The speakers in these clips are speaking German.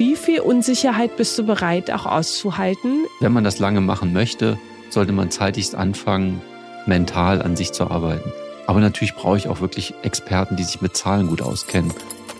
Wie viel Unsicherheit bist du bereit, auch auszuhalten? Wenn man das lange machen möchte, sollte man zeitigst anfangen, mental an sich zu arbeiten. Aber natürlich brauche ich auch wirklich Experten, die sich mit Zahlen gut auskennen.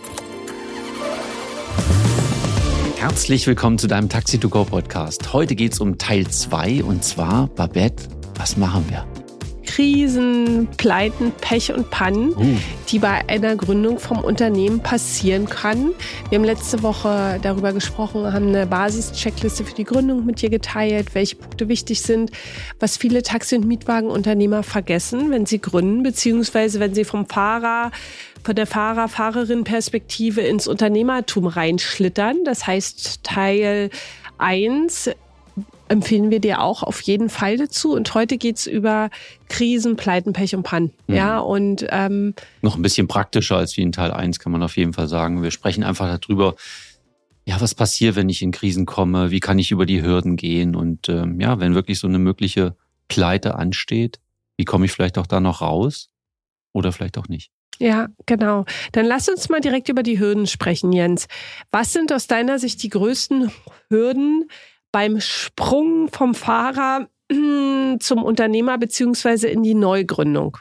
Herzlich willkommen zu deinem Taxi2Go-Podcast. Heute geht es um Teil 2 und zwar, Babette, was machen wir? Krisen, Pleiten, Pech und Pannen, die bei einer Gründung vom Unternehmen passieren kann. Wir haben letzte Woche darüber gesprochen, haben eine Basis-Checkliste für die Gründung mit dir geteilt, welche Punkte wichtig sind, was viele Taxi- und Mietwagenunternehmer vergessen, wenn sie gründen, beziehungsweise wenn sie von der Fahrerin-Perspektive ins Unternehmertum reinschlittern. Das heißt, Teil 1 empfehlen wir dir auch auf jeden Fall dazu. Und heute geht's über Krisen, Pleiten, Pech und Pannen. Ja, und noch ein bisschen praktischer als wie in Teil 1 kann man auf jeden Fall sagen. Wir sprechen einfach darüber, ja, was passiert, wenn ich in Krisen komme? Wie kann ich über die Hürden gehen? Und wenn wirklich so eine mögliche Pleite ansteht, wie komme ich vielleicht auch da noch raus? Oder vielleicht auch nicht. Ja, genau. Dann lass uns mal direkt über die Hürden sprechen, Jens. Was sind aus deiner Sicht die größten Hürden beim Sprung vom Fahrer zum Unternehmer beziehungsweise in die Neugründung?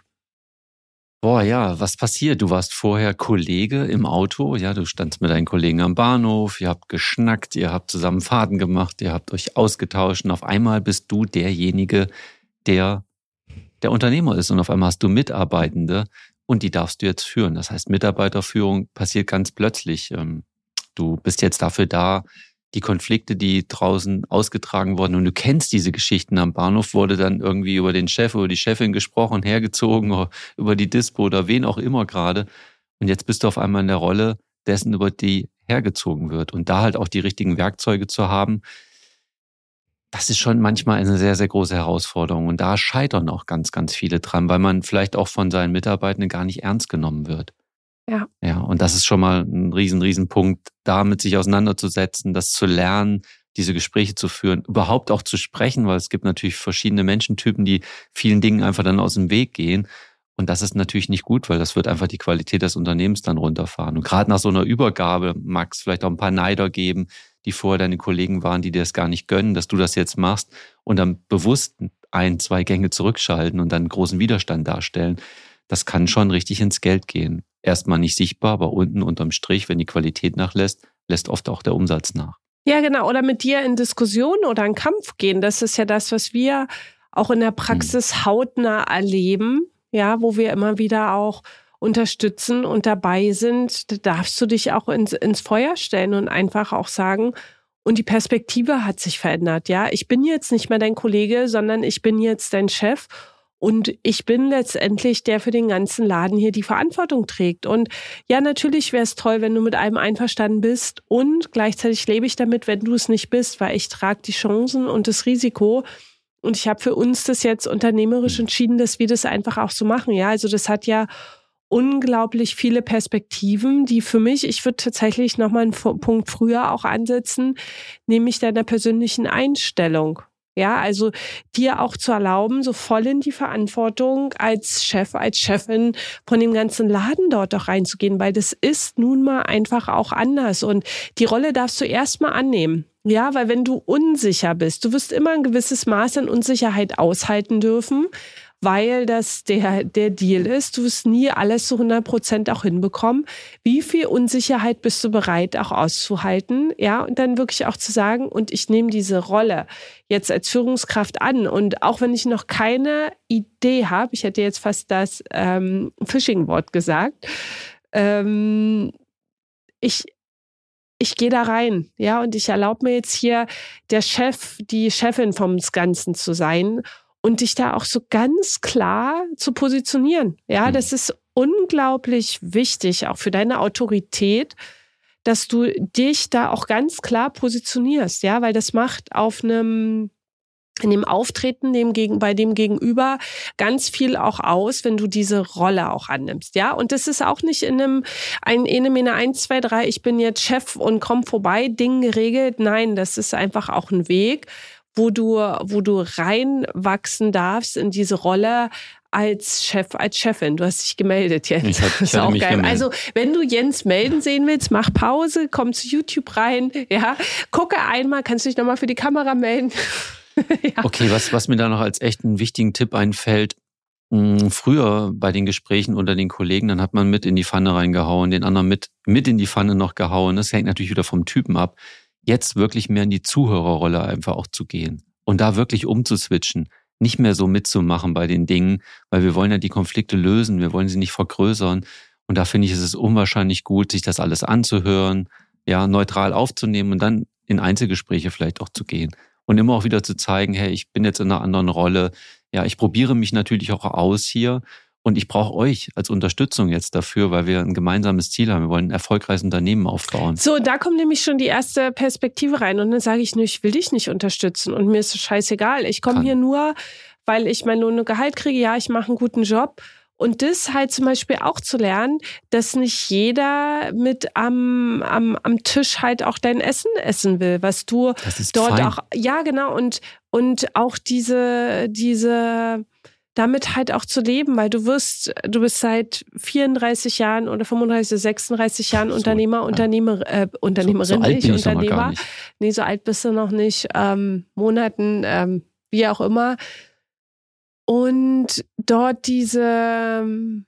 Was passiert? Du warst vorher Kollege im Auto, ja, du standst mit deinen Kollegen am Bahnhof, ihr habt geschnackt, ihr habt zusammen Fahrten gemacht, ihr habt euch ausgetauscht und auf einmal bist du derjenige, der Unternehmer ist und auf einmal hast du Mitarbeitende und die darfst du jetzt führen. Das heißt, Mitarbeiterführung passiert ganz plötzlich. Du bist jetzt dafür da, die Konflikte, die draußen ausgetragen wurden und du kennst diese Geschichten am Bahnhof, wurde dann irgendwie über den Chef oder die Chefin gesprochen, hergezogen oder über die Dispo oder wen auch immer gerade. Und jetzt bist du auf einmal in der Rolle dessen, über die hergezogen wird. Und da halt auch die richtigen Werkzeuge zu haben, das ist schon manchmal eine sehr, sehr große Herausforderung. Und da scheitern auch ganz, ganz viele dran, weil man vielleicht auch von seinen Mitarbeitenden gar nicht ernst genommen wird. Ja, und das ist schon mal ein riesen Punkt, damit sich auseinanderzusetzen, das zu lernen, diese Gespräche zu führen, überhaupt auch zu sprechen, weil es gibt natürlich verschiedene Menschentypen, die vielen Dingen einfach dann aus dem Weg gehen. Und das ist natürlich nicht gut, weil das wird einfach die Qualität des Unternehmens dann runterfahren. Und gerade nach so einer Übergabe mag es vielleicht auch ein paar Neider geben, die vorher deine Kollegen waren, die dir das gar nicht gönnen, dass du das jetzt machst und dann bewusst 1, 2 Gänge zurückschalten und dann großen Widerstand darstellen. Das kann schon richtig ins Geld gehen. Erstmal nicht sichtbar, aber unten unterm Strich, wenn die Qualität nachlässt, lässt oft auch der Umsatz nach. Ja, genau. Oder mit dir in Diskussion oder in Kampf gehen. Das ist ja das, was wir auch in der Praxis hautnah erleben. Ja, wo wir immer wieder auch unterstützen und dabei sind. Da darfst du dich auch ins Feuer stellen und einfach auch sagen, und die Perspektive hat sich verändert. Ja, ich bin jetzt nicht mehr dein Kollege, sondern ich bin jetzt dein Chef. Und ich bin letztendlich der für den ganzen Laden hier die Verantwortung trägt. Und ja, natürlich wäre es toll, wenn du mit allem einverstanden bist. Und gleichzeitig lebe ich damit, wenn du es nicht bist, weil ich trage die Chancen und das Risiko. Und ich habe für uns das jetzt unternehmerisch entschieden, dass wir das einfach auch so machen. Ja, also das hat ja unglaublich viele Perspektiven, die für mich, ich würde tatsächlich nochmal einen Punkt früher auch ansetzen, nämlich deiner persönlichen Einstellung. Ja, also dir auch zu erlauben, so voll in die Verantwortung als Chef, als Chefin von dem ganzen Laden dort auch reinzugehen, weil das ist nun mal einfach auch anders und die Rolle darfst du erstmal annehmen. Ja, weil wenn du unsicher bist, du wirst immer ein gewisses Maß an Unsicherheit aushalten dürfen, weil das der Deal ist. Du wirst nie alles zu 100% auch hinbekommen. Wie viel Unsicherheit bist du bereit auch auszuhalten? Ja, und dann wirklich auch zu sagen, und ich nehme diese Rolle jetzt als Führungskraft an. Und auch wenn ich noch keine Idee habe, ich hätte jetzt fast das Phishing-Wort gesagt, ich gehe da rein, ja, und ich erlaube mir jetzt hier der Chef, die Chefin vom Ganzen zu sein und dich da auch so ganz klar zu positionieren. Ja, das ist unglaublich wichtig, auch für deine Autorität, dass du dich da auch ganz klar positionierst, ja, weil das macht in dem Auftreten bei dem Gegenüber ganz viel auch aus, wenn du diese Rolle auch annimmst, ja. Und das ist auch nicht in einem 1, 2, 3, ich bin jetzt Chef und komm vorbei, Ding geregelt. Nein, das ist einfach auch ein Weg, wo du reinwachsen darfst in diese Rolle als Chef, als Chefin. Du hast dich gemeldet jetzt. Ich ist auch mich geil. gemeldet. Also, wenn du Jens melden sehen willst, mach Pause, komm zu YouTube rein, ja, gucke einmal, kannst du dich nochmal für die Kamera melden. Ja. Okay, was mir da noch als echt einen wichtigen Tipp einfällt, früher bei den Gesprächen unter den Kollegen, dann hat man mit in die Pfanne reingehauen, den anderen mit in die Pfanne noch gehauen. Das hängt natürlich wieder vom Typen ab. Jetzt wirklich mehr in die Zuhörerrolle einfach auch zu gehen und da wirklich umzuswitchen. Nicht mehr so mitzumachen bei den Dingen, weil wir wollen ja die Konflikte lösen, wir wollen sie nicht vergrößern. Und da finde ich, ist es unwahrscheinlich gut, sich das alles anzuhören, ja, neutral aufzunehmen und dann in Einzelgespräche vielleicht auch zu gehen. Und immer auch wieder zu zeigen, hey, ich bin jetzt in einer anderen Rolle. Ja, ich probiere mich natürlich auch aus hier und ich brauche euch als Unterstützung jetzt dafür, weil wir ein gemeinsames Ziel haben. Wir wollen ein erfolgreiches Unternehmen aufbauen. So, da kommt nämlich schon die erste Perspektive rein und dann sage ich nur, ich will dich nicht unterstützen und mir ist es scheißegal. Ich komme hier nur, weil ich mein Lohn und Gehalt kriege. Ja, ich mache einen guten Job. Und das halt zum Beispiel auch zu lernen, dass nicht jeder mit am Tisch halt auch dein Essen essen will, was du dort fein. auch, ja genau, und auch diese damit halt auch zu leben, weil du bist seit 34 Jahren oder 35, 36 Jahren Unternehmer, Unternehmerin, so alt nicht bin ich noch mal Unternehmer. gar nicht. Nee, so alt bist du noch nicht, Monaten, wie auch immer. Und dort diese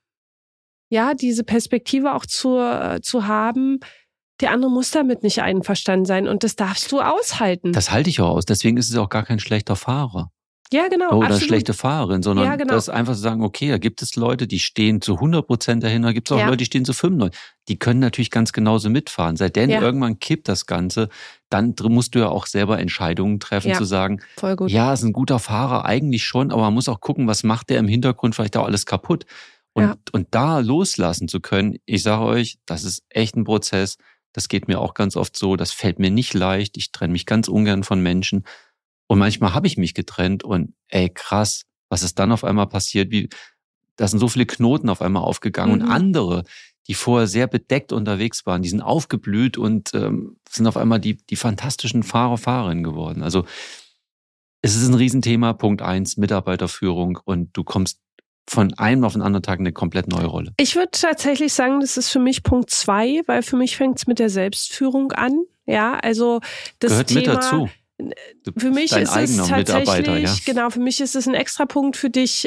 Perspektive auch zu haben, der andere muss damit nicht einverstanden sein und das darfst du aushalten. Das halte ich auch aus. Deswegen ist es auch gar kein schlechter Fahrer. Ja, genau. Oder absolut. schlechte Fahrerin, sondern Ja, genau. das einfach zu sagen, okay, da gibt es Leute, die stehen zu 100% dahinter, da gibt es auch Leute, die stehen zu 95%. Die können natürlich ganz genauso mitfahren. Seitdem irgendwann kippt das Ganze, dann musst du ja auch selber Entscheidungen treffen, zu sagen, voll gut. Ja, ist ein guter Fahrer, eigentlich schon, aber man muss auch gucken, was macht der im Hintergrund vielleicht auch alles kaputt. Und da loslassen zu können, ich sage euch, das ist echt ein Prozess. Das geht mir auch ganz oft so, das fällt mir nicht leicht. Ich trenne mich ganz ungern von Menschen. Und manchmal habe ich mich getrennt und ey, krass, was ist dann auf einmal passiert? Da sind so viele Knoten auf einmal aufgegangen und andere, die vorher sehr bedeckt unterwegs waren, die sind aufgeblüht und sind auf einmal die fantastischen Fahrer, Fahrerinnen geworden. Also es ist ein Riesenthema, Punkt 1, Mitarbeiterführung und du kommst von einem auf den anderen Tag in eine komplett neue Rolle. Ich würde tatsächlich sagen, das ist für mich Punkt 2, weil für mich fängt es mit der Selbstführung an. Ja, also das gehört Thema, mit dazu. Für mich ist es tatsächlich, genau, für mich ist es ein Extrapunkt für dich.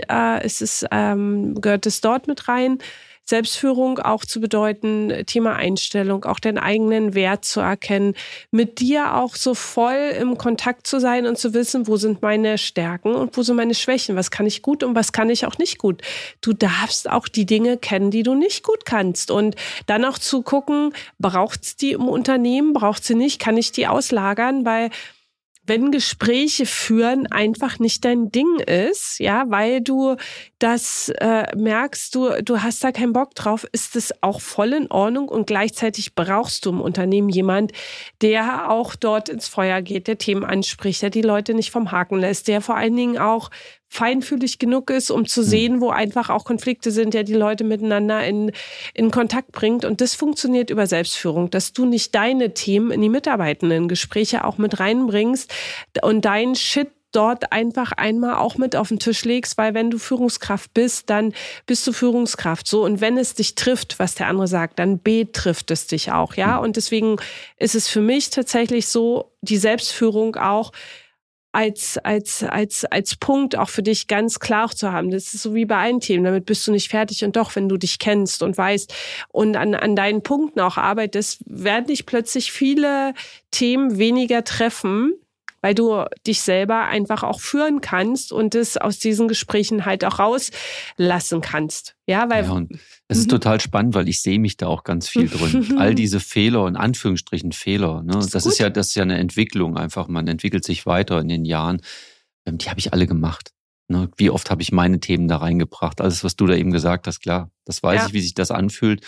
Gehört es dort mit rein. Selbstführung auch zu bedeuten, Thema Einstellung, auch den eigenen Wert zu erkennen, mit dir auch so voll im Kontakt zu sein und zu wissen, wo sind meine Stärken und wo sind meine Schwächen, was kann ich gut und was kann ich auch nicht gut. Du darfst auch die Dinge kennen, die du nicht gut kannst und dann auch zu gucken, braucht's die im Unternehmen, braucht's sie nicht, kann ich die auslagern, weil wenn Gespräche führen einfach nicht dein Ding ist, ja, weil du das merkst, du hast da keinen Bock drauf, ist es auch voll in Ordnung und gleichzeitig brauchst du im Unternehmen jemand, der auch dort ins Feuer geht, der Themen anspricht, der die Leute nicht vom Haken lässt, der vor allen Dingen auch feinfühlig genug ist, um zu sehen, wo einfach auch Konflikte sind, der die Leute miteinander in Kontakt bringt. Und das funktioniert über Selbstführung, dass du nicht deine Themen in die Mitarbeitendengespräche auch mit reinbringst und dein Shit dort einfach einmal auch mit auf den Tisch legst, weil wenn du Führungskraft bist, dann bist du Führungskraft. So, und wenn es dich trifft, was der andere sagt, dann betrifft es dich auch, ja. Und deswegen ist es für mich tatsächlich so, die Selbstführung auch als Punkt auch für dich ganz klar zu haben. Das ist so wie bei allen Themen. Damit bist du nicht fertig. Und doch, wenn du dich kennst und weißt und an deinen Punkten auch arbeitest, werden dich plötzlich viele Themen weniger treffen, weil du dich selber einfach auch führen kannst und es aus diesen Gesprächen halt auch rauslassen kannst. Ja, weil und es ist total spannend, weil ich sehe mich da auch ganz viel drin. All diese Fehler, in Anführungsstrichen Fehler, ne? Das ist ja eine Entwicklung einfach. Man entwickelt sich weiter in den Jahren. Die habe ich alle gemacht. Ne? Wie oft habe ich meine Themen da reingebracht? Alles, was du da eben gesagt hast, klar, das weiß ich, wie sich das anfühlt.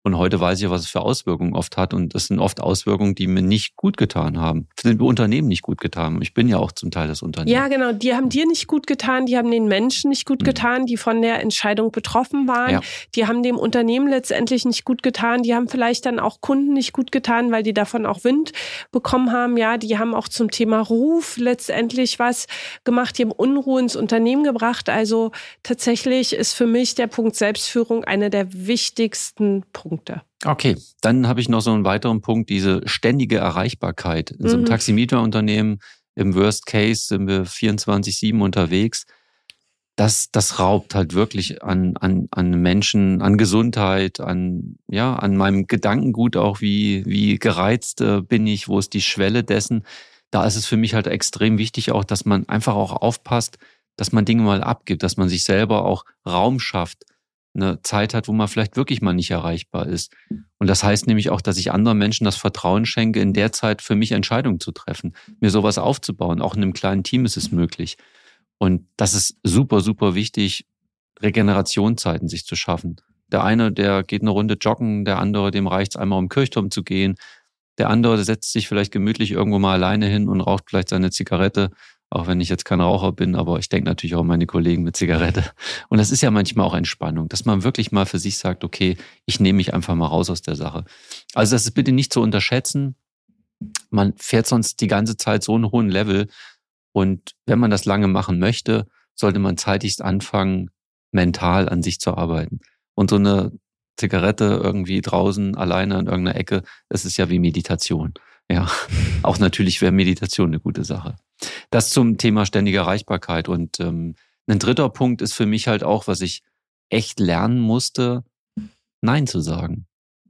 Und heute weiß ich ja, was es für Auswirkungen oft hat. Und das sind oft Auswirkungen, die mir nicht gut getan haben. Sind mir Unternehmen nicht gut getan. Ich bin ja auch zum Teil das Unternehmen. Ja, genau. Die haben dir nicht gut getan. Die haben den Menschen nicht gut getan, die von der Entscheidung betroffen waren. Ja. Die haben dem Unternehmen letztendlich nicht gut getan. Die haben vielleicht dann auch Kunden nicht gut getan, weil die davon auch Wind bekommen haben. Ja, die haben auch zum Thema Ruf letztendlich was gemacht. Die haben Unruhe ins Unternehmen gebracht. Also tatsächlich ist für mich der Punkt Selbstführung einer der wichtigsten Punkte. Okay, dann habe ich noch so einen weiteren Punkt, diese ständige Erreichbarkeit. In so einem Taximieterunternehmen, im Worst Case sind wir 24/7 unterwegs. Das raubt halt wirklich an Menschen, an Gesundheit, an meinem Gedankengut auch, wie gereizt bin ich, wo ist die Schwelle dessen. Da ist es für mich halt extrem wichtig auch, dass man einfach auch aufpasst, dass man Dinge mal abgibt, dass man sich selber auch Raum schafft, eine Zeit hat, wo man vielleicht wirklich mal nicht erreichbar ist. Und das heißt nämlich auch, dass ich anderen Menschen das Vertrauen schenke, in der Zeit für mich Entscheidungen zu treffen, mir sowas aufzubauen. Auch in einem kleinen Team ist es möglich. Und das ist super, super wichtig, Regenerationszeiten sich zu schaffen. Der eine, der geht eine Runde joggen, der andere, dem reicht es einmal um den Kirchturm zu gehen. Der andere, der setzt sich vielleicht gemütlich irgendwo mal alleine hin und raucht vielleicht seine Zigarette. Auch wenn ich jetzt kein Raucher bin, aber ich denke natürlich auch an meine Kollegen mit Zigarette. Und das ist ja manchmal auch Entspannung, dass man wirklich mal für sich sagt, okay, ich nehme mich einfach mal raus aus der Sache. Also das ist bitte nicht zu unterschätzen. Man fährt sonst die ganze Zeit so einen hohen Level. Und wenn man das lange machen möchte, sollte man zeitigst anfangen, mental an sich zu arbeiten. Und so eine Zigarette irgendwie draußen alleine in irgendeiner Ecke, das ist ja wie Meditation. Ja, auch natürlich wäre Meditation eine gute Sache. Das zum Thema ständige Erreichbarkeit. Und ein dritter Punkt ist für mich halt auch, was ich echt lernen musste, Nein zu sagen.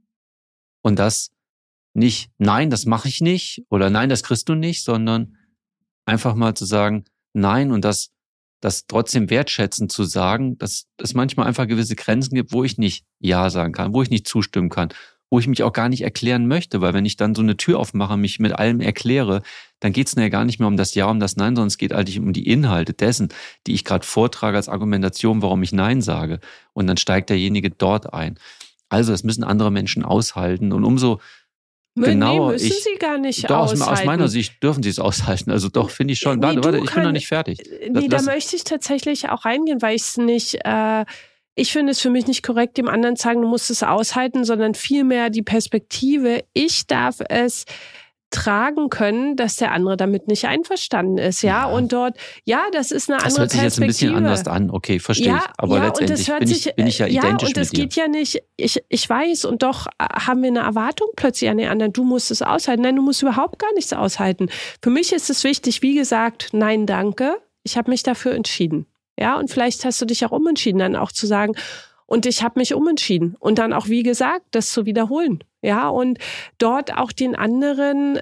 Und das nicht, nein, das mache ich nicht oder nein, das kriegst du nicht, sondern einfach mal zu sagen, nein und das trotzdem wertschätzend zu sagen, dass es manchmal einfach gewisse Grenzen gibt, wo ich nicht Ja sagen kann, wo ich nicht zustimmen kann, wo ich mich auch gar nicht erklären möchte, weil wenn ich dann so eine Tür aufmache, mich mit allem erkläre, dann geht es ja gar nicht mehr um das Ja, um das Nein, sondern es geht eigentlich um die Inhalte dessen, die ich gerade vortrage als Argumentation, warum ich Nein sage. Und dann steigt derjenige dort ein. Also das müssen andere Menschen aushalten und umso genauer müssen sie gar nicht doch, aushalten. Aus meiner Sicht dürfen sie es aushalten. Also doch, finde ich schon. Warte, ich bin noch nicht fertig. Da möchte ich tatsächlich auch reingehen, weil ich es nicht... Ich finde es für mich nicht korrekt, dem anderen zu sagen, du musst es aushalten, sondern vielmehr die Perspektive, ich darf es tragen können, dass der andere damit nicht einverstanden ist, ja, und dort, ja, das ist eine andere Perspektive. Das hört sich jetzt ein bisschen anders an, okay, verstehe ich, aber letztendlich bin ich ja identisch mit dir. Und es geht ja nicht, ich weiß, und doch haben wir eine Erwartung plötzlich an den anderen, du musst es aushalten. Nein, du musst überhaupt gar nichts aushalten. Für mich ist es wichtig, wie gesagt, nein, danke, ich habe mich dafür entschieden. Ja, und vielleicht hast du dich auch umentschieden, dann auch zu sagen, und ich habe mich umentschieden. Und dann auch, wie gesagt, das zu wiederholen. Ja, und dort auch den anderen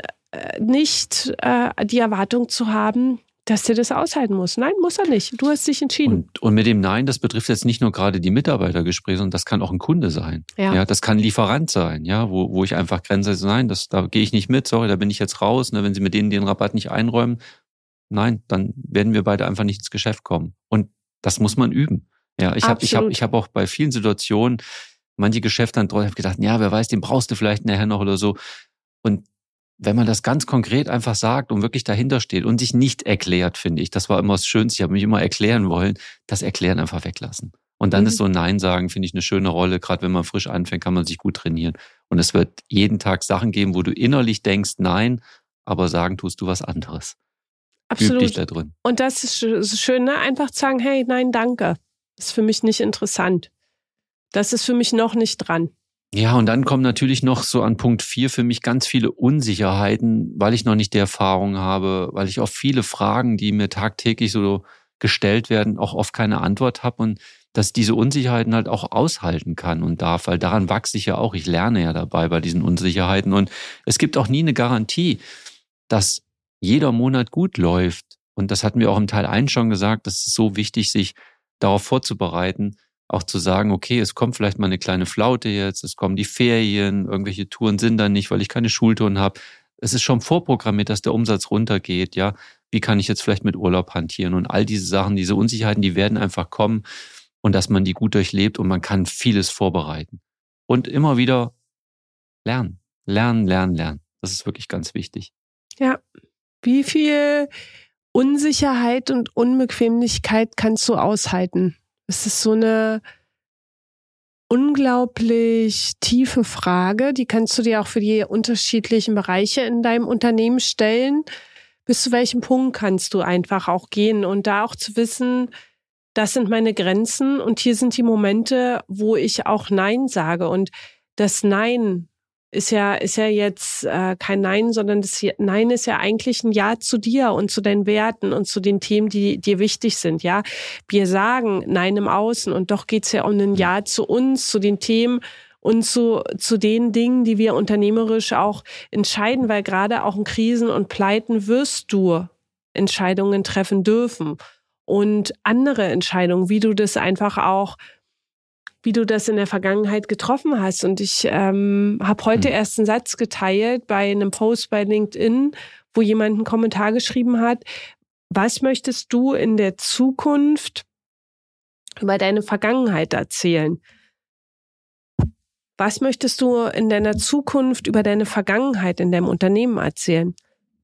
nicht die Erwartung zu haben, dass der das aushalten muss. Nein, muss er nicht. Du hast dich entschieden. Und mit dem Nein, das betrifft jetzt nicht nur gerade die Mitarbeitergespräche, sondern das kann auch ein Kunde sein. Ja, das kann ein Lieferant sein, ja, wo ich einfach grenze, nein, da gehe ich nicht mit, sorry, da bin ich jetzt raus. Ne, wenn Sie mir den Rabatt nicht einräumen, nein, dann werden wir beide einfach nicht ins Geschäft kommen. Und das muss man üben. Ja, ich hab auch bei vielen Situationen manche Geschäfte dann drauf gedacht, ja, wer weiß, den brauchst du vielleicht nachher noch oder so. Und wenn man das ganz konkret einfach sagt und wirklich dahinter steht und sich nicht erklärt, finde ich, das war immer das Schönste. Ich habe mich immer erklären wollen, das Erklären einfach weglassen. Und dann ist so ein Nein sagen, finde ich, eine schöne Rolle. Gerade wenn man frisch anfängt, kann man sich gut trainieren. Und es wird jeden Tag Sachen geben, wo du innerlich denkst, nein, aber sagen tust du was anderes. Absolut. Üb dich da drin. Und das ist schön, ne? Einfach zu sagen, hey, nein, danke. Das ist für mich nicht interessant. Das ist für mich noch nicht dran. Ja, und dann kommen natürlich noch so an Punkt 4 für mich ganz viele Unsicherheiten, weil ich noch nicht die Erfahrung habe, weil ich auf viele Fragen, die mir tagtäglich so gestellt werden, auch oft keine Antwort habe und dass diese Unsicherheiten halt auch aushalten kann und darf, weil daran wachse ich ja auch. Ich lerne ja dabei bei diesen Unsicherheiten und es gibt auch nie eine Garantie, dass jeder Monat gut läuft. Und das hatten wir auch im Teil 1 schon gesagt, das ist so wichtig, sich darauf vorzubereiten, auch zu sagen, okay, es kommt vielleicht mal eine kleine Flaute jetzt, es kommen die Ferien, irgendwelche Touren sind dann nicht, weil ich keine Schultouren habe. Es ist schon vorprogrammiert, dass der Umsatz runtergeht, ja. Wie kann ich jetzt vielleicht mit Urlaub hantieren? Und all diese Sachen, diese Unsicherheiten, die werden einfach kommen und dass man die gut durchlebt und man kann vieles vorbereiten. und immer wieder lernen. Lernen. Das ist wirklich ganz wichtig. Ja. Wie viel Unsicherheit und Unbequemlichkeit kannst du aushalten? Es ist so eine unglaublich tiefe Frage. Die kannst du dir auch für die unterschiedlichen Bereiche in deinem Unternehmen stellen. Bis zu welchem Punkt kannst du einfach auch gehen und da auch zu wissen, das sind meine Grenzen und hier sind die Momente, wo ich auch Nein sage. Und das Nein ist ja jetzt kein Nein, sondern das Nein ist ja eigentlich ein Ja zu dir und zu deinen Werten und zu den Themen, die dir wichtig sind. Ja, wir sagen Nein im Außen und doch geht's ja um ein Ja zu uns, zu den Themen und zu den Dingen, die wir unternehmerisch auch entscheiden, weil gerade auch in Krisen und Pleiten wirst du Entscheidungen treffen dürfen und andere Entscheidungen, wie du das in der Vergangenheit getroffen hast. Und ich habe heute erst einen Satz geteilt bei einem Post bei LinkedIn, wo jemand einen Kommentar geschrieben hat, was möchtest du in der Zukunft über deine Vergangenheit erzählen? Was möchtest du in deiner Zukunft über deine Vergangenheit in deinem Unternehmen erzählen?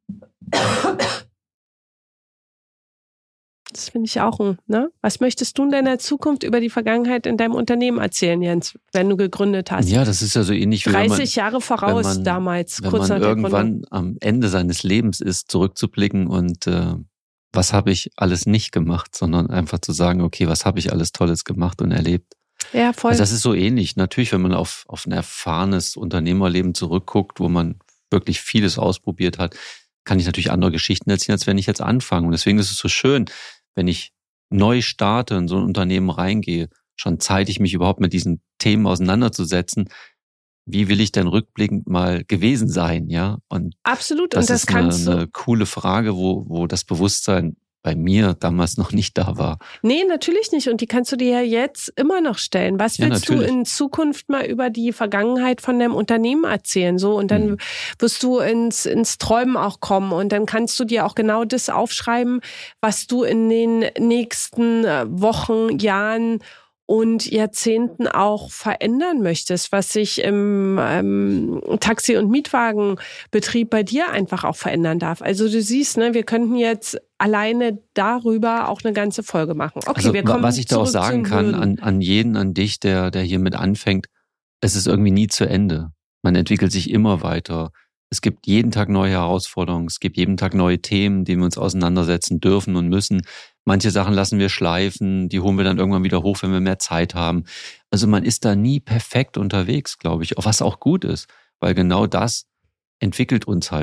Das finde ich auch ne? Was möchtest du in deiner Zukunft über die Vergangenheit in deinem Unternehmen erzählen, Jens, wenn du gegründet hast? Ja, das ist ja so ähnlich wie 30 Jahre voraus damals, kurz nach der Gründung. Wenn man irgendwann am Ende seines Lebens ist, zurückzublicken und was habe ich alles nicht gemacht, sondern einfach zu sagen, okay, was habe ich alles Tolles gemacht und erlebt. Ja, voll. Also das ist so ähnlich. Natürlich, wenn man auf ein erfahrenes Unternehmerleben zurückguckt, wo man wirklich vieles ausprobiert hat, kann ich natürlich andere Geschichten erzählen, als wenn ich jetzt anfange. Und deswegen ist es so schön, wenn ich neu starte, in so ein Unternehmen reingehe, schon zeitig mich überhaupt mit diesen Themen auseinanderzusetzen. Wie will ich denn rückblickend mal gewesen sein, ja? Und absolut. Das und das ist kannst eine coole Frage, wo das Bewusstsein bei mir damals noch nicht da war. Nee, natürlich nicht. Und die kannst du dir ja jetzt immer noch stellen. Was willst du in Zukunft mal über die Vergangenheit von deinem Unternehmen erzählen? So, und dann wirst du ins Träumen auch kommen. Und dann kannst du dir auch genau das aufschreiben, was du in den nächsten Wochen, Jahren und Jahrzehnten auch verändern möchtest, was sich im Taxi- und Mietwagenbetrieb bei dir einfach auch verändern darf. Also du siehst, ne, wir könnten jetzt alleine darüber auch eine ganze Folge machen. Okay, also, wir kommen was ich da auch sagen kann an jeden, an dich, der hier mit anfängt, es ist irgendwie nie zu Ende. Man entwickelt sich immer weiter. Es gibt jeden Tag neue Herausforderungen. Es gibt jeden Tag neue Themen, die wir uns auseinandersetzen dürfen und müssen. Manche Sachen lassen wir schleifen, die holen wir dann irgendwann wieder hoch, wenn wir mehr Zeit haben. Also man ist da nie perfekt unterwegs, glaube ich, was auch gut ist, weil genau das entwickelt,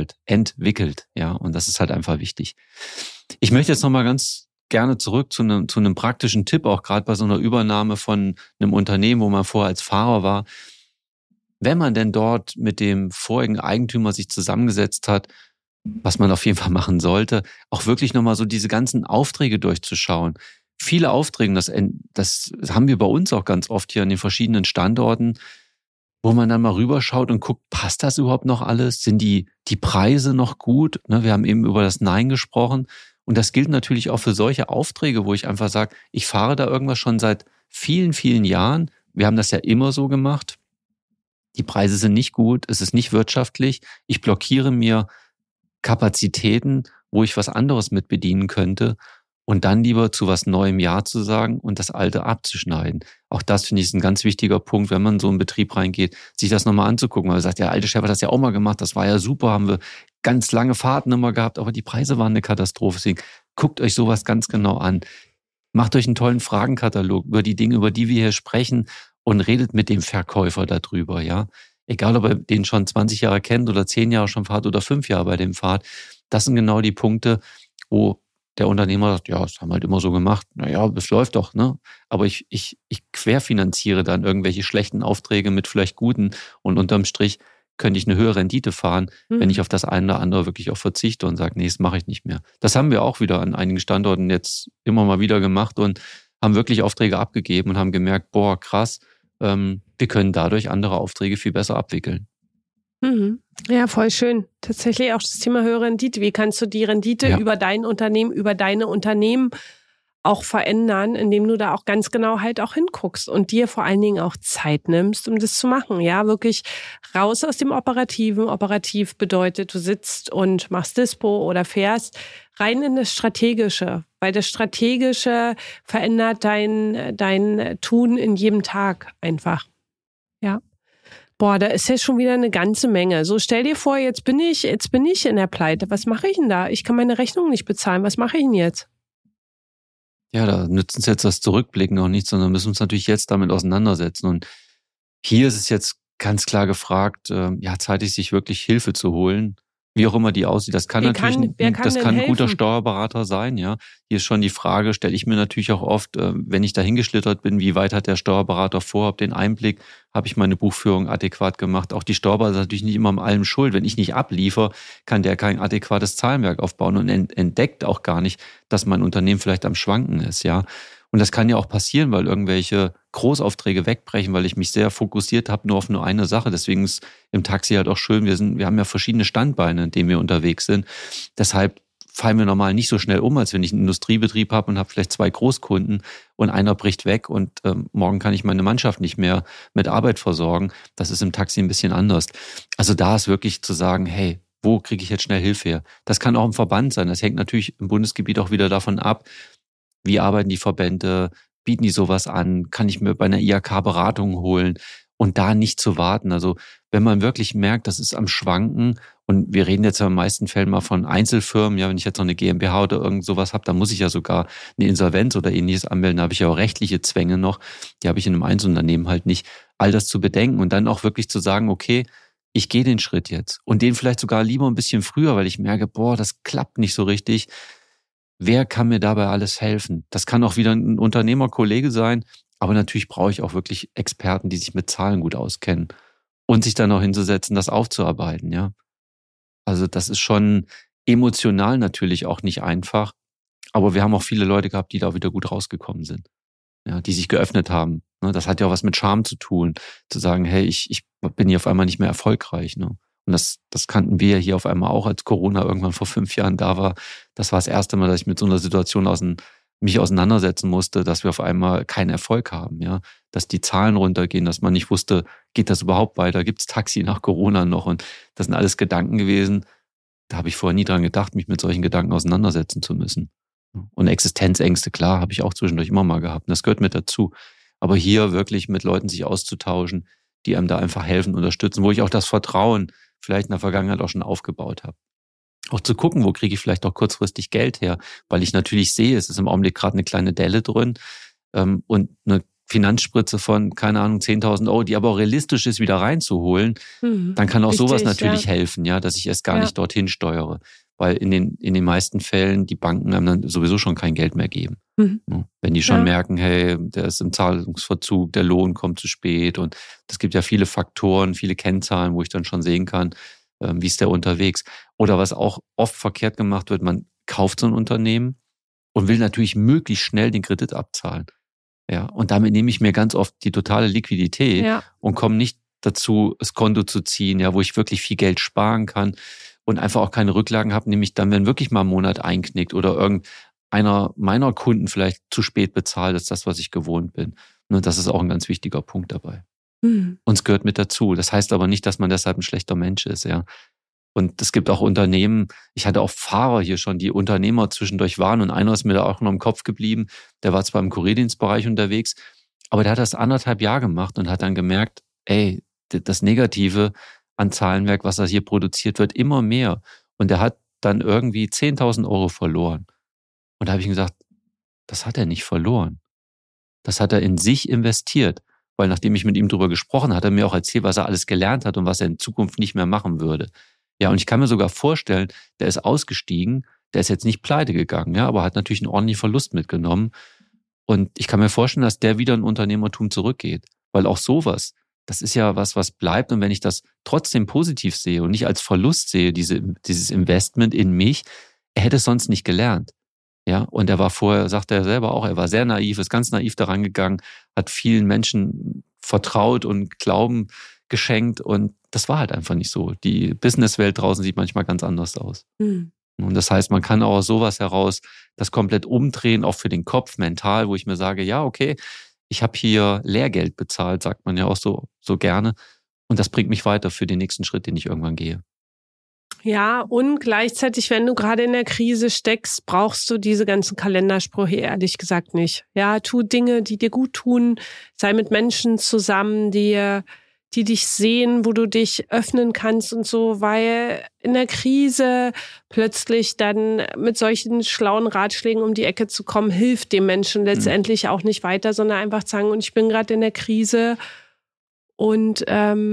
ja, und das ist halt einfach wichtig. Ich möchte jetzt nochmal ganz gerne zurück zu einem praktischen Tipp, auch gerade bei so einer Übernahme von einem Unternehmen, wo man vorher als Fahrer war. Wenn man denn dort mit dem vorigen Eigentümer sich zusammengesetzt hat, was man auf jeden Fall machen sollte, auch wirklich nochmal so diese ganzen Aufträge durchzuschauen. Viele Aufträge, das haben wir bei uns auch ganz oft hier an den verschiedenen Standorten, wo man dann mal rüberschaut und guckt, passt das überhaupt noch alles? Sind die Preise noch gut? Wir haben eben über das Nein gesprochen. Und das gilt natürlich auch für solche Aufträge, wo ich einfach sage, ich fahre da irgendwas schon seit vielen, vielen Jahren. Wir haben das ja immer so gemacht. Die Preise sind nicht gut, es ist nicht wirtschaftlich. Ich blockiere mir Kapazitäten, wo ich was anderes mit bedienen könnte und dann lieber zu was Neuem Ja zu sagen und das Alte abzuschneiden. Auch das finde ich ist ein ganz wichtiger Punkt, wenn man so in einen Betrieb reingeht, sich das nochmal anzugucken. Weil man sagt, der alte Chef hat das ja auch mal gemacht, das war ja super, haben wir ganz lange Fahrten immer gehabt, aber die Preise waren eine Katastrophe. Deswegen guckt euch sowas ganz genau an. Macht euch einen tollen Fragenkatalog über die Dinge, über die wir hier sprechen und redet mit dem Verkäufer darüber, ja. Egal, ob er den schon 20 Jahre kennt oder 10 Jahre schon fahrt oder 5 Jahre bei dem fahrt. Das sind genau die Punkte, wo der Unternehmer sagt, ja, das haben wir halt immer so gemacht. Naja, das läuft doch, ne? Aber ich querfinanziere dann irgendwelche schlechten Aufträge mit vielleicht guten und unterm Strich könnte ich eine höhere Rendite fahren, wenn ich auf das eine oder andere wirklich auch verzichte und sage, nee, das mache ich nicht mehr. Das haben wir auch wieder an einigen Standorten jetzt immer mal wieder gemacht und haben wirklich Aufträge abgegeben und haben gemerkt, boah, krass, wir können dadurch andere Aufträge viel besser abwickeln. Ja, voll schön. Tatsächlich auch das Thema höhere Rendite. Wie kannst du die Rendite über dein Unternehmen, über deine Unternehmen auch verändern, indem du da auch ganz genau halt auch hinguckst und dir vor allen Dingen auch Zeit nimmst, um das zu machen. Ja, wirklich raus aus dem Operativen. Operativ bedeutet, du sitzt und machst Dispo oder fährst rein in das Strategische, weil das Strategische verändert dein Tun in jedem Tag einfach. Ja. Boah, da ist ja schon wieder eine ganze Menge. So, stell dir vor, jetzt bin ich in der Pleite. Was mache ich denn da? Ich kann meine Rechnung nicht bezahlen. Was mache ich denn jetzt? Ja, da nützt uns jetzt das Zurückblicken auch nichts, sondern müssen uns natürlich jetzt damit auseinandersetzen. Und hier ist es jetzt ganz klar gefragt, zeitig sich wirklich Hilfe zu holen. Wie auch immer die aussieht. Das kann ein guter Steuerberater sein, ja. Hier ist schon die Frage, stelle ich mir natürlich auch oft, wenn ich da hingeschlittert bin, wie weit hat der Steuerberater vor, habe den Einblick, habe ich meine Buchführung adäquat gemacht. Auch die Steuerberater ist natürlich nicht immer an allem schuld. Wenn ich nicht abliefer, kann der kein adäquates Zahlenwerk aufbauen und entdeckt auch gar nicht, dass mein Unternehmen vielleicht am Schwanken ist, ja. Und das kann ja auch passieren, weil irgendwelche Großaufträge wegbrechen, weil ich mich sehr fokussiert habe nur auf eine Sache. Deswegen ist im Taxi halt auch schön, wir haben ja verschiedene Standbeine, in denen wir unterwegs sind. Deshalb fallen wir normal nicht so schnell um, als wenn ich einen Industriebetrieb habe und habe vielleicht 2 Großkunden und einer bricht weg und morgen kann ich meine Mannschaft nicht mehr mit Arbeit versorgen. Das ist im Taxi ein bisschen anders. Also da ist wirklich zu sagen, hey, wo kriege ich jetzt schnell Hilfe her? Das kann auch im Verband sein. Das hängt natürlich im Bundesgebiet auch wieder davon ab, wie arbeiten die Verbände, bieten die sowas an, kann ich mir bei einer IHK Beratung holen und da nicht zu warten. Also wenn man wirklich merkt, das ist am Schwanken und wir reden jetzt ja in den meisten Fällen mal von Einzelfirmen, ja, wenn ich jetzt noch eine GmbH oder irgend sowas habe, dann muss ich ja sogar eine Insolvenz oder ähnliches anmelden, da habe ich ja auch rechtliche Zwänge noch, die habe ich in einem Einzelunternehmen halt nicht. All das zu bedenken und dann auch wirklich zu sagen, okay, ich gehe den Schritt jetzt und den vielleicht sogar lieber ein bisschen früher, weil ich merke, das klappt nicht so richtig. Wer kann mir dabei alles helfen? Das kann auch wieder ein Unternehmerkollege sein, aber natürlich brauche ich auch wirklich Experten, die sich mit Zahlen gut auskennen und sich dann auch hinzusetzen, das aufzuarbeiten, ja. Also das ist schon emotional natürlich auch nicht einfach, aber wir haben auch viele Leute gehabt, die da wieder gut rausgekommen sind, ja, die sich geöffnet haben. Das hat ja auch was mit Scham zu tun, zu sagen, hey, ich bin hier auf einmal nicht mehr erfolgreich, ne? Und das kannten wir ja hier auf einmal auch, als Corona irgendwann vor 5 Jahren da war. Das war das erste Mal, dass ich mit so einer Situation mich auseinandersetzen musste, dass wir auf einmal keinen Erfolg haben, ja. Dass die Zahlen runtergehen, dass man nicht wusste, geht das überhaupt weiter? Gibt es Taxi nach Corona noch? Und das sind alles Gedanken gewesen. Da habe ich vorher nie dran gedacht, mich mit solchen Gedanken auseinandersetzen zu müssen. Und Existenzängste, klar, habe ich auch zwischendurch immer mal gehabt. Und das gehört mit dazu. Aber hier wirklich mit Leuten sich auszutauschen, die einem da einfach helfen, unterstützen, wo ich auch das Vertrauen vielleicht in der Vergangenheit auch schon aufgebaut habe. Auch zu gucken, wo kriege ich vielleicht auch kurzfristig Geld her, weil ich natürlich sehe, es ist im Augenblick gerade eine kleine Delle drin und eine Finanzspritze von, keine Ahnung, 10.000 Euro, die aber auch realistisch ist, wieder reinzuholen, dann kann auch sowas natürlich helfen, ja, dass ich erst gar nicht dorthin steuere. Weil in den meisten Fällen die Banken einem dann sowieso schon kein Geld mehr geben. Wenn die schon merken, hey, der ist im Zahlungsverzug, der Lohn kommt zu spät und es gibt ja viele Faktoren, viele Kennzahlen, wo ich dann schon sehen kann, wie ist der unterwegs. Oder was auch oft verkehrt gemacht wird, man kauft so ein Unternehmen und will natürlich möglichst schnell den Kredit abzahlen. Ja, und damit nehme ich mir ganz oft die totale Liquidität und komme nicht dazu, das Konto zu ziehen, ja, wo ich wirklich viel Geld sparen kann und einfach auch keine Rücklagen habe, nämlich dann, wenn wirklich mal ein Monat einknickt oder irgendeiner meiner Kunden vielleicht zu spät bezahlt, als das, was ich gewohnt bin. Und das ist auch ein ganz wichtiger Punkt dabei. Und es gehört mit dazu. Das heißt aber nicht, dass man deshalb ein schlechter Mensch ist, ja. Und es gibt auch Unternehmen, ich hatte auch Fahrer hier schon, die Unternehmer zwischendurch waren und einer ist mir da auch noch im Kopf geblieben, der war zwar im Kurierdienstbereich unterwegs, aber der hat das 1,5 Jahre gemacht und hat dann gemerkt, ey, das Negative an Zahlenwerk, was das hier produziert, wird immer mehr. Und der hat dann irgendwie 10.000 Euro verloren. Und da habe ich ihm gesagt, das hat er nicht verloren. Das hat er in sich investiert. Weil nachdem ich mit ihm drüber gesprochen habe, hat er mir auch erzählt, was er alles gelernt hat und was er in Zukunft nicht mehr machen würde. Ja, und ich kann mir sogar vorstellen, der ist ausgestiegen, der ist jetzt nicht pleite gegangen, ja, aber hat natürlich einen ordentlichen Verlust mitgenommen. Und ich kann mir vorstellen, dass der wieder in Unternehmertum zurückgeht. Weil auch sowas, das ist ja was bleibt. Und wenn ich das trotzdem positiv sehe und nicht als Verlust sehe, dieses Investment in mich, er hätte es sonst nicht gelernt. Ja, und er war vorher, sagt er selber auch, er war sehr naiv, ist ganz naiv daran gegangen, hat vielen Menschen vertraut und Glauben geschenkt und das war halt einfach nicht so. Die Businesswelt draußen sieht manchmal ganz anders aus. Und das heißt, man kann auch aus sowas heraus das komplett umdrehen, auch für den Kopf, mental, wo ich mir sage, ja, okay, ich habe hier Lehrgeld bezahlt, sagt man ja auch so gerne. Und das bringt mich weiter für den nächsten Schritt, den ich irgendwann gehe. Ja, und gleichzeitig, wenn du gerade in der Krise steckst, brauchst du diese ganzen Kalendersprüche ehrlich gesagt nicht. Ja, tu Dinge, die dir gut tun, sei mit Menschen zusammen, die dich sehen, wo du dich öffnen kannst und so, weil in der Krise plötzlich dann mit solchen schlauen Ratschlägen um die Ecke zu kommen, hilft dem Menschen letztendlich auch nicht weiter, sondern einfach sagen, und ich bin gerade in der Krise und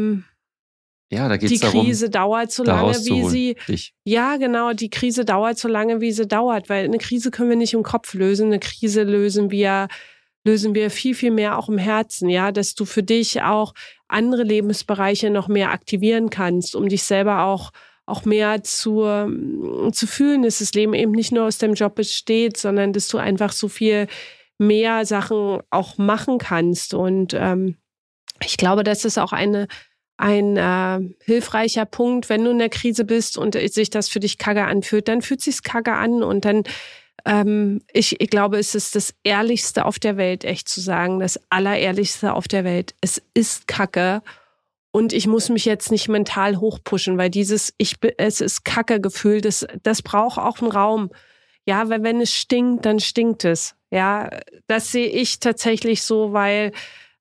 ja, da geht's die Krise dauert so lange, wie sie. Ja, genau, die Krise dauert so lange, wie sie dauert, weil eine Krise können wir nicht im Kopf lösen. Eine Krise lösen wir viel, viel mehr auch im Herzen, ja, dass du für dich auch andere Lebensbereiche noch mehr aktivieren kannst, um dich selber auch mehr zu fühlen, dass das Leben eben nicht nur aus dem Job besteht, sondern dass du einfach so viel mehr Sachen auch machen kannst. Und ich glaube, das ist auch ein hilfreicher Punkt, wenn du in der Krise bist und sich das für dich kacke anfühlt, dann fühlt sich's kacke an und dann ich glaube, es ist das Ehrlichste auf der Welt, echt zu sagen, das Allerehrlichste auf der Welt. Es ist Kacke und ich muss mich jetzt nicht mental hochpushen, weil dieses es ist Kacke-Gefühl, das braucht auch einen Raum. Ja, weil wenn es stinkt, dann stinkt es. Ja, das sehe ich tatsächlich so, weil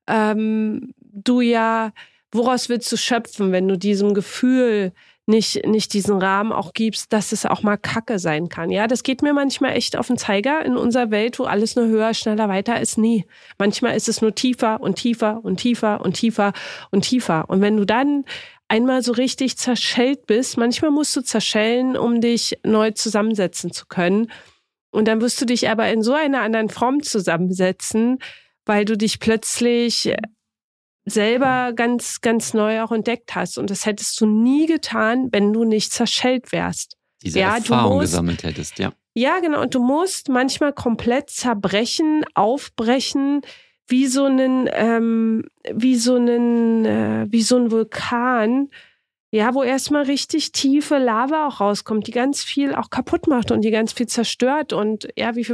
du ja, woraus willst du schöpfen, wenn du diesem Gefühl nicht diesen Rahmen auch gibst, dass es auch mal Kacke sein kann. Ja, das geht mir manchmal echt auf den Zeiger in unserer Welt, wo alles nur höher, schneller, weiter ist. Nie. Manchmal ist es nur tiefer und tiefer und tiefer und tiefer und tiefer. Und wenn du dann einmal so richtig zerschellt bist, manchmal musst du zerschellen, um dich neu zusammensetzen zu können. Und dann wirst du dich aber in so einer anderen Form zusammensetzen, weil du dich plötzlich selber ganz, ganz neu auch entdeckt hast. Und das hättest du nie getan, wenn du nicht zerschellt wärst. Diese Erfahrung gesammelt hättest, ja. Ja, genau. Und du musst manchmal komplett zerbrechen, aufbrechen, wie so ein Vulkan, ja, wo erstmal richtig tiefe Lava auch rauskommt, die ganz viel auch kaputt macht und die ganz viel zerstört. Und ja, wie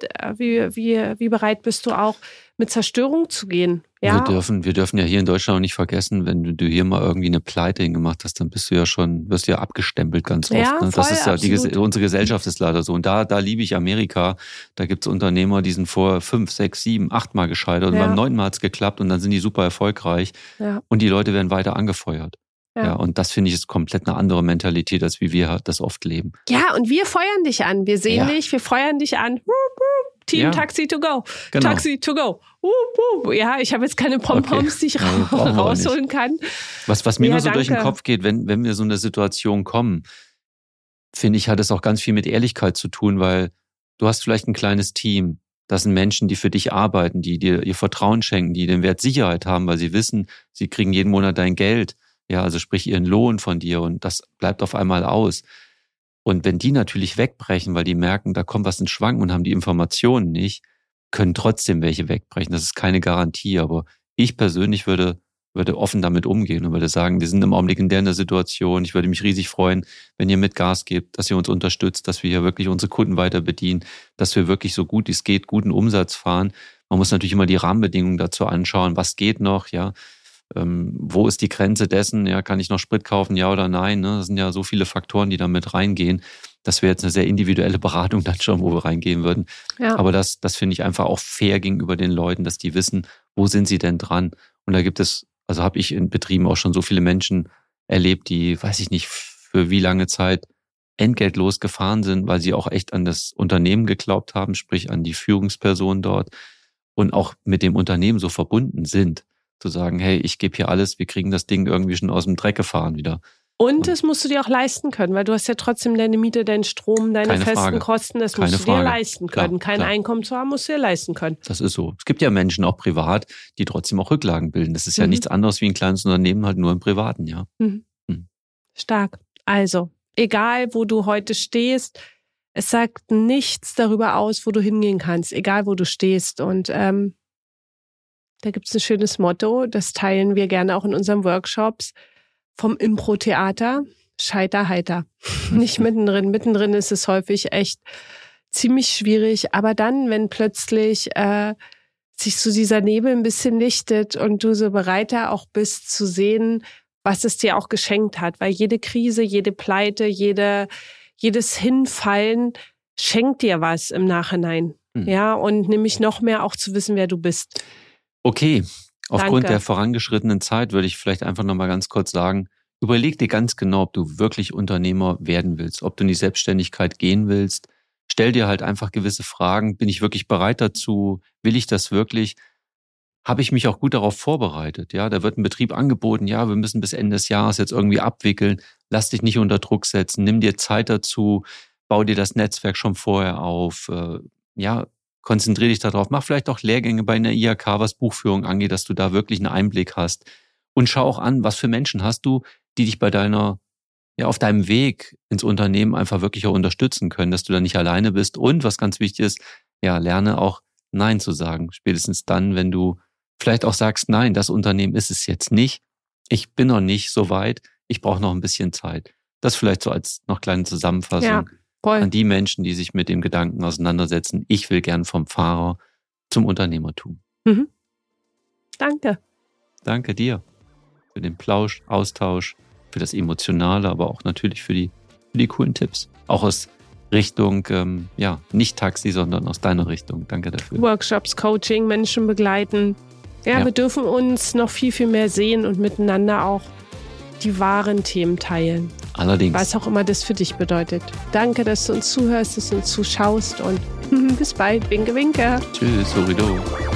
bereit bist du auch, mit Zerstörung zu gehen? Ja. Wir dürfen ja hier in Deutschland auch nicht vergessen, wenn du hier mal irgendwie eine Pleite hingemacht hast, dann wirst du ja abgestempelt ganz oft. Ja, ne? voll, Das ist ja unsere Gesellschaft ist leider so. Und da liebe ich Amerika. Da gibt's Unternehmer, die sind vor 5, 6, 7, 8 Mal gescheitert und beim 9. Mal hat's geklappt und dann sind die super erfolgreich. Ja. Und die Leute werden weiter angefeuert. Ja, und das finde ich ist komplett eine andere Mentalität, als wie wir das oft leben. Ja, und wir feuern dich an. Wir sehen dich, wir feuern dich an. Team Taxi to go. Genau. Taxi to go. Ja, ich habe jetzt keine Pompons, die ich rausholen kann. Was mir nur so durch den Kopf geht, wenn wir so eine Situation kommen, finde ich, hat es auch ganz viel mit Ehrlichkeit zu tun, weil du hast vielleicht ein kleines Team. Das sind Menschen, die für dich arbeiten, die dir ihr Vertrauen schenken, die den Wert Sicherheit haben, weil sie wissen, sie kriegen jeden Monat dein Geld. Ja, also sprich ihren Lohn von dir und das bleibt auf einmal aus. Und wenn die natürlich wegbrechen, weil die merken, da kommt was ins Schwanken und haben die Informationen nicht, können trotzdem welche wegbrechen. Das ist keine Garantie, aber ich persönlich würde offen damit umgehen und würde sagen, wir sind im Augenblick in der Situation. Ich würde mich riesig freuen, wenn ihr mit Gas gebt, dass ihr uns unterstützt, dass wir hier wirklich unsere Kunden weiter bedienen, dass wir wirklich so gut es geht, guten Umsatz fahren. Man muss natürlich immer die Rahmenbedingungen dazu anschauen, was geht noch, ja. Wo ist die Grenze dessen? Ja, kann ich noch Sprit kaufen, ja oder nein? Ne? Das sind ja so viele Faktoren, die da mit reingehen. Das wäre jetzt eine sehr individuelle Beratung dann schon, wo wir reingehen würden. Ja. Aber das finde ich einfach auch fair gegenüber den Leuten, dass die wissen, wo sind sie denn dran? Und da gibt es, also habe ich in Betrieben auch schon so viele Menschen erlebt, die, weiß ich nicht, für wie lange Zeit entgeltlos gefahren sind, weil sie auch echt an das Unternehmen geglaubt haben, sprich an die Führungsperson dort und auch mit dem Unternehmen so verbunden sind. Zu sagen, hey, ich gebe hier alles, wir kriegen das Ding irgendwie schon aus dem Dreck gefahren wieder. Und das musst du dir auch leisten können, weil du hast ja trotzdem deine Miete, deinen Strom, deine festen Kosten, das musst du dir leisten können. Kein Einkommen zu haben, musst du dir leisten können. Das ist so. Es gibt ja Menschen, auch privat, die trotzdem auch Rücklagen bilden. Das ist ja nichts anderes wie ein kleines Unternehmen, halt nur im Privaten, ja. Stark. Also, egal wo du heute stehst, es sagt nichts darüber aus, wo du hingehen kannst, egal wo du stehst. Und da gibt's ein schönes Motto, das teilen wir gerne auch in unseren Workshops vom Impro-Theater. Scheiter-heiter. Nicht mittendrin. Mittendrin ist es häufig echt ziemlich schwierig. Aber dann, wenn plötzlich sich so dieser Nebel ein bisschen lichtet und du so bereiter auch bist zu sehen, was es dir auch geschenkt hat. Weil jede Krise, jede Pleite, jedes Hinfallen schenkt dir was im Nachhinein. Ja, und nämlich noch mehr auch zu wissen, wer du bist. Okay, aufgrund der vorangeschrittenen Zeit würde ich vielleicht einfach nochmal ganz kurz sagen, überleg dir ganz genau, ob du wirklich Unternehmer werden willst, ob du in die Selbstständigkeit gehen willst. Stell dir halt einfach gewisse Fragen. Bin ich wirklich bereit dazu? Will ich das wirklich? Habe ich mich auch gut darauf vorbereitet? Ja, da wird ein Betrieb angeboten, ja, wir müssen bis Ende des Jahres jetzt irgendwie abwickeln. Lass dich nicht unter Druck setzen. Nimm dir Zeit dazu. Bau dir das Netzwerk schon vorher auf. Ja, konzentriere dich darauf. Mach vielleicht auch Lehrgänge bei einer IHK, was Buchführung angeht, dass du da wirklich einen Einblick hast. Und schau auch an, was für Menschen hast du, die dich bei auf deinem Weg ins Unternehmen einfach wirklich auch unterstützen können, dass du da nicht alleine bist. Und was ganz wichtig ist, ja, lerne auch Nein zu sagen. Spätestens dann, wenn du vielleicht auch sagst, nein, das Unternehmen ist es jetzt nicht. Ich bin noch nicht so weit. Ich brauche noch ein bisschen Zeit. Das vielleicht so als noch kleine Zusammenfassung an die Menschen, die sich mit dem Gedanken auseinandersetzen. Ich will gern vom Fahrer zum Unternehmertum. Mhm. Danke. Danke dir für den Plausch, Austausch, für das Emotionale, aber auch natürlich für die coolen Tipps. Auch aus Richtung, nicht Taxi, sondern aus deiner Richtung. Danke dafür. Workshops, Coaching, Menschen begleiten. Ja, wir dürfen uns noch viel, viel mehr sehen und miteinander auch die wahren Themen teilen. Allerdings. Was auch immer das für dich bedeutet. Danke, dass du uns zuhörst, dass du uns zuschaust und bis bald. Winke, winke. Tschüss, Horido.